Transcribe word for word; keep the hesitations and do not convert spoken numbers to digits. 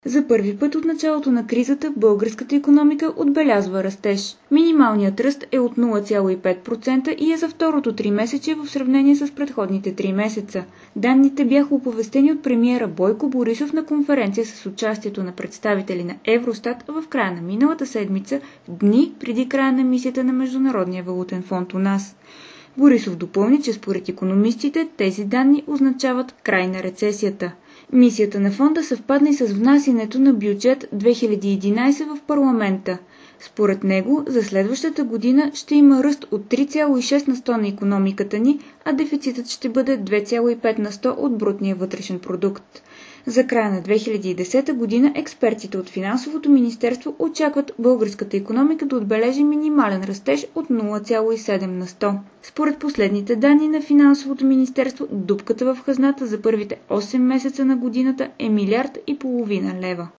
За първи път от началото на кризата българската икономика отбелязва растеж. Минималният ръст е от нула цяло и пет процента и е за второто тримесечие в сравнение с предходните три месеца. Данните бяха оповестени от премиера Бойко Борисов на конференция с участието на представители на Евростат в края на миналата седмица, дни преди края на мисията на Международния валутен фонд у нас. Борисов допълни, че според икономистите тези данни означават край на рецесията. Мисията на фонда съвпадна и с внасянето на бюджет две хиляди и единадесета в парламента. Според него, за следващата година ще има ръст от три цяло и шест на сто на икономиката ни, а дефицитът ще бъде две цяло и пет на сто от брутния вътрешен продукт. За края на две хиляди и десета година експертите от Финансовото министерство очакват българската икономика да отбележи минимален растеж от нула цяло и седем на сто. Според последните данни на Финансовото министерство, дупката в хазната за първите осем месеца на годината е милиард и половина лева.